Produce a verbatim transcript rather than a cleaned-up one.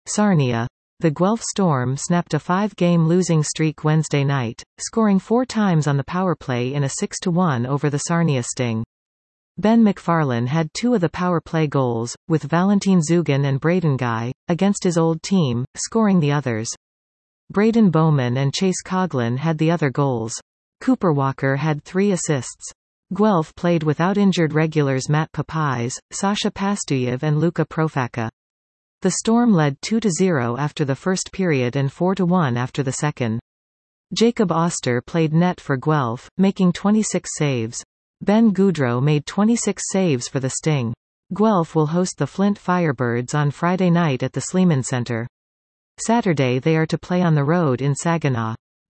Sarnia. The Guelph Storm snapped a five-game losing streak Wednesday night, scoring four times on the powerplay in a six to one over the Sarnia Sting. Ben McFarlane had two of the power play goals, with Valentin Zugan and Braden Guy, against his old team, scoring the others. Braden Bowman and Chase Coughlin had the other goals. Cooper Walker had three assists. Guelph played without injured regulars Matt Papais, Sasha Pastuyev and Luka Profaka. The Storm led two to zero after the first period and four to one after the second. Jacob Oster played net for Guelph, making twenty-six saves. Ben Goudreau made twenty-six saves for the Sting. Guelph will host the Flint Firebirds on Friday night at the Sleeman Center. Saturday they are to play on the road in Saginaw.